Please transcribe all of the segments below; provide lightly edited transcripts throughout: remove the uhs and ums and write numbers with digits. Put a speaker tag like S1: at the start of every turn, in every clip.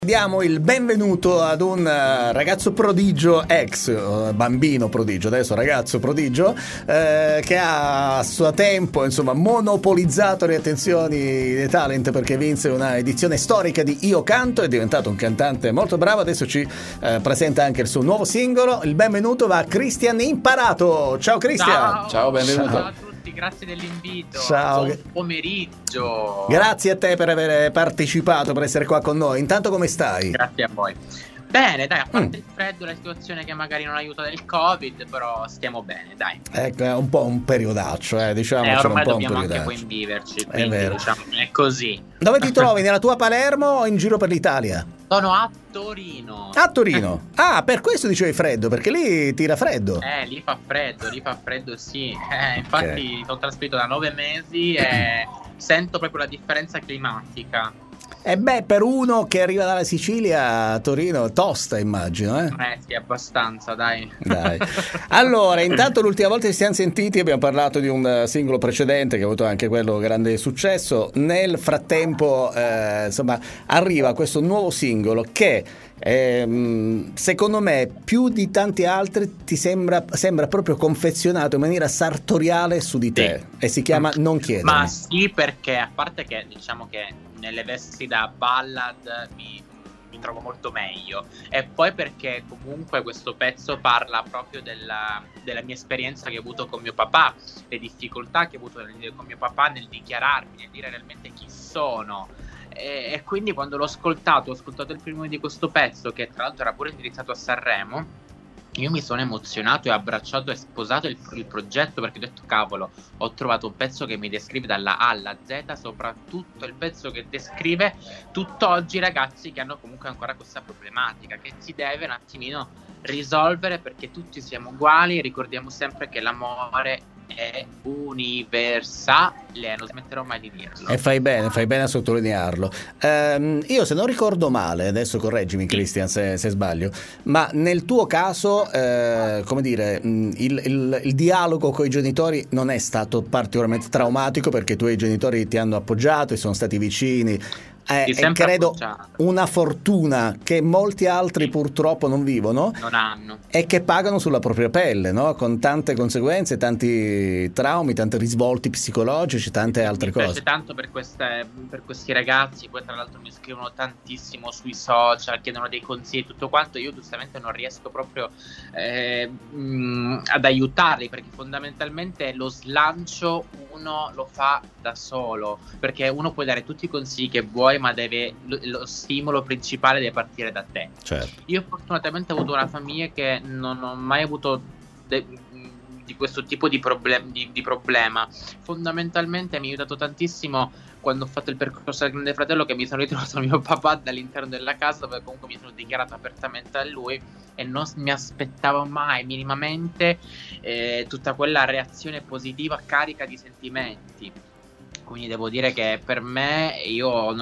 S1: Diamo il benvenuto ad un ragazzo prodigio, ex bambino prodigio, adesso ragazzo prodigio, che ha a suo tempo monopolizzato le attenzioni dei talent perché vinse una edizione storica di Io Canto, è diventato un cantante molto bravo, adesso ci presenta anche il suo nuovo singolo. Il benvenuto va a Christian Imparato. Ciao Christian.
S2: Ciao, benvenuto.
S3: Ciao a tutti, grazie dell'invito.
S1: Ciao.
S3: Buon pomeriggio.
S1: Grazie a te per aver partecipato, per essere qua con noi. Intanto come stai?
S3: Grazie a voi. Bene, dai, a parte il freddo, la situazione che magari non aiuta del Covid, però stiamo bene, dai.
S1: Ecco, è un po' un periodaccio, diciamo.
S3: Ormai
S1: un po'
S3: dobbiamo
S1: un
S3: anche
S1: periodaccio.
S3: conviverci,
S1: È
S3: quindi
S1: vero.
S3: diciamo che è così.
S1: Dove ti trovi? Nella tua Palermo o in giro per l'Italia?
S3: Sono a Torino.
S1: A Torino. Ah, per questo dicevi freddo, perché lì tira freddo.
S3: Lì fa freddo, sì. Infatti sono trasferito da 9 mesi e sento proprio la differenza climatica.
S1: E beh, per uno che arriva dalla Sicilia, a Torino, tosta immagino, eh?
S3: Sì, abbastanza, dai.
S1: Allora, intanto l'ultima volta che ci siamo sentiti abbiamo parlato di un singolo precedente che ha avuto anche quello grande successo. Nel frattempo, arriva questo nuovo singolo che secondo me più di tanti altri ti sembra proprio confezionato in maniera sartoriale su di te, e si chiama Non chiedermi.
S3: Ma sì, perché a parte che diciamo che nelle vesti da ballad mi trovo molto meglio, e poi perché comunque questo pezzo parla proprio della mia esperienza che ho avuto con mio papà, le difficoltà che ho avuto con mio papà nel dichiararmi, nel dire realmente chi sono. E quindi quando ho ascoltato il primo di questo pezzo, che tra l'altro era pure indirizzato a Sanremo, io mi sono emozionato e abbracciato e sposato il progetto, perché ho detto cavolo, ho trovato un pezzo che mi descrive dalla A alla Z, soprattutto il pezzo che descrive tutt'oggi i ragazzi che hanno comunque ancora questa problematica che si deve un attimino risolvere, perché tutti siamo uguali, ricordiamo sempre che l'amore è universale, non smetterò mai di dirlo.
S1: E fai bene a sottolinearlo. Io, se non ricordo male, adesso correggimi Christian se sbaglio, ma nel tuo caso il dialogo con i genitori non è stato particolarmente traumatico, perché i tuoi genitori ti hanno appoggiato e sono stati vicini. E credo
S3: appoggiato.
S1: Una fortuna che molti altri purtroppo non vivono,
S3: Non hanno,
S1: e che pagano sulla propria pelle, no? Con tante conseguenze, tanti traumi, tanti risvolti psicologici, tante altre cose.
S3: Mi piace tanto per questi ragazzi. Poi tra l'altro mi scrivono tantissimo sui social, chiedono dei consigli e tutto quanto. Io giustamente non riesco proprio ad aiutarli, perché fondamentalmente lo slancio uno lo fa da solo, perché uno può dare tutti i consigli che vuoi, ma lo stimolo principale deve partire da te.
S1: Certo.
S3: Io fortunatamente ho avuto una famiglia che non ho mai avuto di questo tipo di problema. Fondamentalmente mi ha aiutato tantissimo quando ho fatto il percorso del Grande Fratello, che mi sono ritrovato mio papà all'interno della casa, dove comunque mi sono dichiarato apertamente a lui e non mi aspettavo mai minimamente tutta quella reazione positiva carica di sentimenti. Quindi devo dire che per me io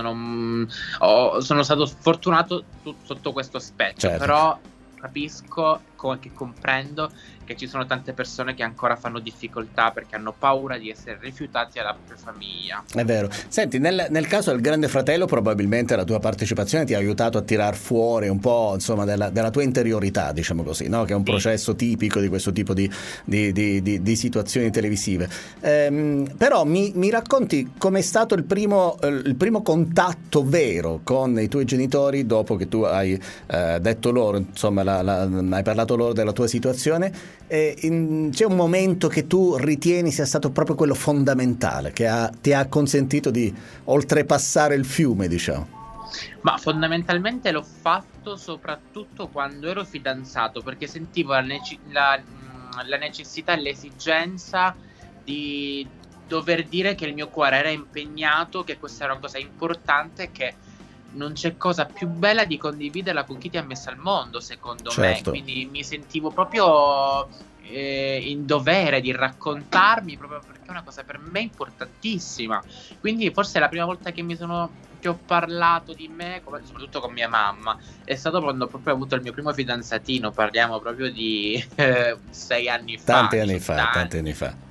S3: sono stato sfortunato sotto questo aspetto,
S1: certo.
S3: Però capisco che comprendo che ci sono tante persone che ancora fanno difficoltà perché hanno paura di essere rifiutati dalla propria famiglia.
S1: È vero. Senti, nel caso del Grande Fratello probabilmente la tua partecipazione ti ha aiutato a tirar fuori un po', della tua interiorità, diciamo così, no? Che è un processo tipico di questo tipo di situazioni televisive. Però mi racconti com'è stato il primo contatto vero con i tuoi genitori dopo che tu hai detto loro, hai parlato loro della tua situazione. C'è un momento che tu ritieni sia stato proprio quello fondamentale, che ti ha consentito di oltrepassare il fiume, diciamo?
S3: Ma fondamentalmente l'ho fatto soprattutto quando ero fidanzato, perché sentivo la necessità e l'esigenza di dover dire che il mio cuore era impegnato, che questa era una cosa importante, che non c'è cosa più bella di condividerla con chi ti ha messo al mondo, secondo
S1: certo.
S3: me. Quindi mi sentivo proprio in dovere di raccontarmi, proprio perché è una cosa per me importantissima. Quindi forse la prima volta che ho parlato di me, soprattutto con mia mamma, è stato quando proprio ho avuto il mio primo fidanzatino. Parliamo proprio di 6 anni fa.
S1: Tanti anni fa.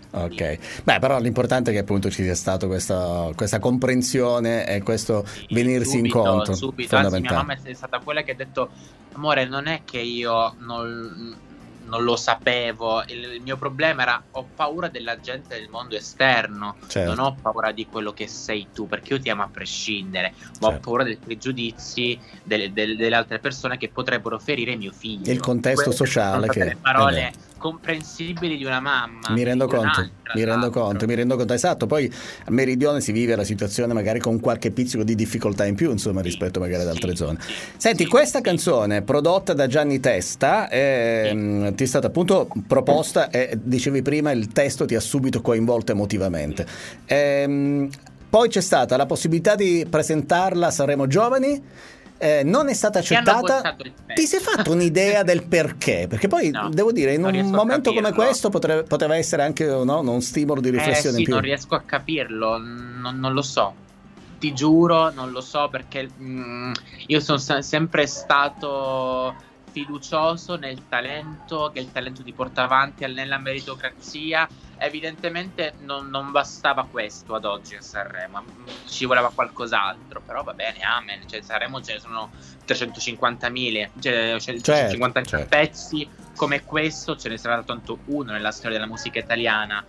S1: Ok. Beh, però l'importante è che appunto ci sia stato questa comprensione e questo venirsi incontro.
S3: Subito, anzi mia
S1: Fondamentale.
S3: mamma è stata quella che ha detto: amore, non è che io non lo sapevo, il mio problema era ho paura della gente del mondo esterno,
S1: Certo.
S3: non ho paura di quello che sei tu, perché io ti amo a prescindere, ma ho
S1: Certo.
S3: paura dei pregiudizi delle altre persone che potrebbero ferire mio figlio.
S1: Il contesto
S3: Queste
S1: sociale
S3: sono state
S1: che
S3: le parole comprensibili di una mamma.
S1: mi rendo
S3: di un'altra,
S1: conto,
S3: tra
S1: mi rendo
S3: l'altro.
S1: conto, esatto. Poi a Meridione si vive la situazione magari con qualche pizzico di difficoltà in più, insomma,
S3: Sì,
S1: rispetto magari ad altre
S3: sì,
S1: zone.
S3: sì,
S1: Senti,
S3: sì,
S1: questa
S3: sì,
S1: canzone prodotta da Gianni Testa ti è stata appunto proposta e dicevi prima il testo ti ha subito coinvolto emotivamente. Poi c'è stata la possibilità di presentarla a Sanremo Giovani. Non è stata
S3: mi hanno
S1: accettata.
S3: bocciato il
S1: Ti sei
S3: pezzo.
S1: fatto un'idea del perché? Perché poi
S3: No,
S1: devo dire, in
S3: non
S1: un
S3: riesco a
S1: momento come
S3: capirlo.
S1: questo poteva essere anche no, un stimolo di riflessione in
S3: Sì,
S1: più.
S3: non riesco a capirlo, non lo so. Ti giuro, non lo so perché io sono sempre stato fiducioso nel talento, che il talento ti porta avanti nella meritocrazia. Evidentemente non bastava questo ad oggi a Sanremo, ci voleva qualcos'altro, però va bene, amen. Cioè, Sanremo ce ne sono 350.000, cioè, 350.000
S1: Certo.
S3: pezzi come questo, ce ne sarà tanto uno nella storia della musica italiana.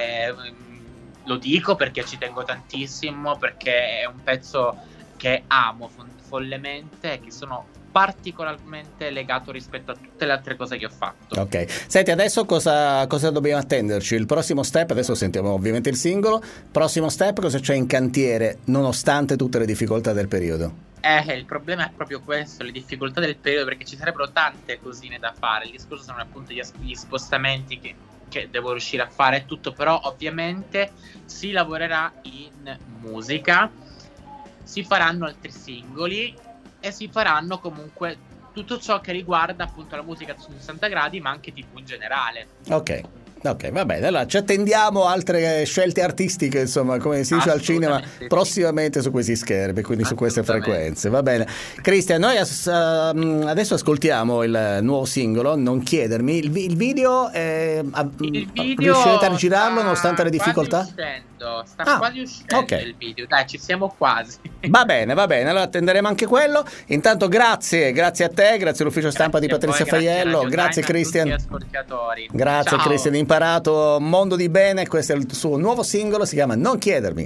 S3: Lo dico perché ci tengo tantissimo, perché è un pezzo che amo follemente e che sono particolarmente legato rispetto a tutte le altre cose che ho fatto.
S1: Ok, senti, adesso cosa dobbiamo attenderci? Il prossimo step, adesso sentiamo ovviamente il singolo, prossimo step cosa c'è in cantiere nonostante tutte le difficoltà del periodo?
S3: Il problema è proprio questo, le difficoltà del periodo, perché ci sarebbero tante cosine da fare. Il discorso sono appunto gli spostamenti che devo riuscire a fare e tutto, però ovviamente si lavorerà in musica, si faranno altri singoli e si faranno comunque tutto ciò che riguarda appunto la musica su 60 gradi, ma anche TV in generale.
S1: Ok, va bene. Allora ci attendiamo altre scelte artistiche, insomma, come si dice al cinema,
S3: Sì.
S1: prossimamente su questi schermi, quindi su queste frequenze. Va bene. Cristian, noi adesso ascoltiamo il nuovo singolo, Non chiedermi. Il video, riuscirete a girarlo nonostante le difficoltà?
S3: Sta quasi uscendo
S1: okay.
S3: Il video, dai, ci siamo quasi.
S1: Va bene, allora attenderemo anche quello. Intanto grazie a te, grazie all'ufficio stampa di Patrizia Faiello, grazie Cristian. Grazie
S3: Ciao.
S1: Cristian, imparato mondo di bene, questo è il suo nuovo singolo, si chiama Non chiedermi.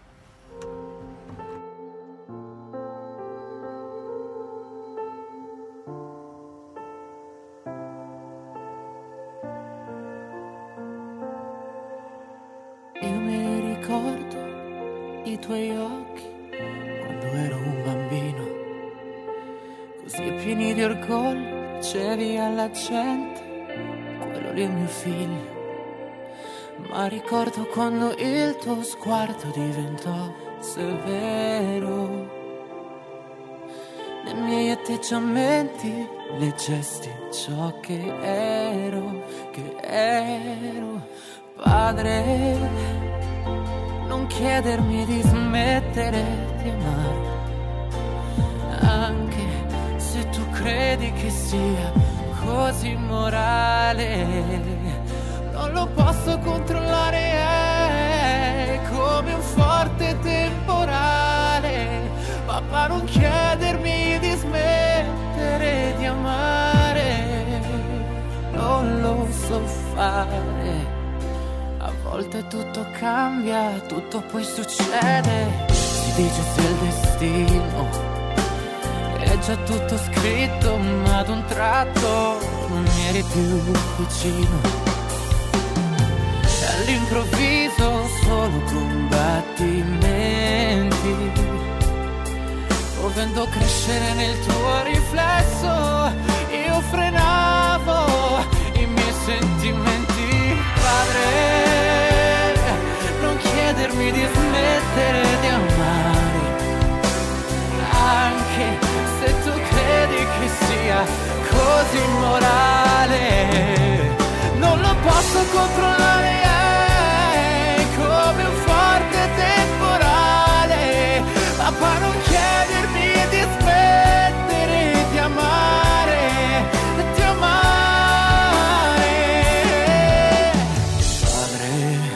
S2: Io mi ricordo i tuoi occhi quando ero un bambino, così pieni di orgoglio, dicevi alla gente, quello lì è mio figlio. Ma ricordo quando il tuo sguardo diventò severo, nei miei atteggiamenti leggesti ciò che ero. Padre, non chiedermi di smettere di amare, anche se tu credi che sia così immorale. Non lo posso controllare, è come un forte temporale. Papà, non chiedermi di smettere di amare, non lo so fare. A volte tutto cambia, tutto poi succede. Si dice sia il destino, è già tutto scritto, ma ad un tratto non mi eri più vicino. All'improvviso solo combattimenti, dovendo crescere nel tuo riflesso, io frenavo i miei sentimenti. Padre, non chiedermi di smettere di amare, anche se tu credi che sia così immorale. Non lo posso controllare, come un forte temporale. Papà, non chiedermi di smettere di amare, di amare. Padre,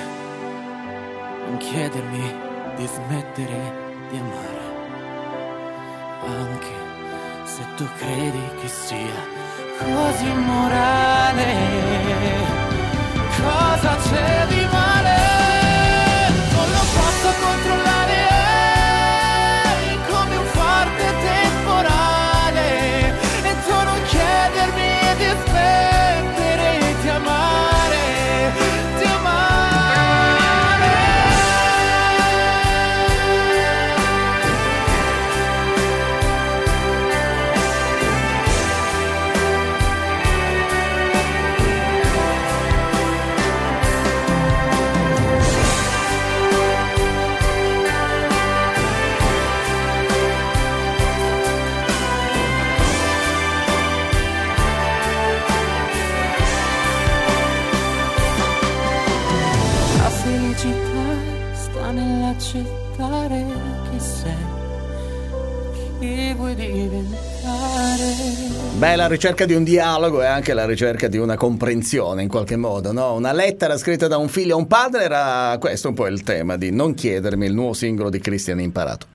S2: tu credi che sia così immorale? Cosa c'è di male? Non lo posso controllare, è come un forte temporale, e tu non chiedermi di smettere di amare, di amare. La felicità sta nell'accettare chi sei, chi vuoi diventare.
S1: Beh, la ricerca di un dialogo è anche la ricerca di una comprensione in qualche modo, no? Una lettera scritta da un figlio a un padre, era questo un po' il tema di Non chiedermi, il nuovo singolo di Cristian Imparato.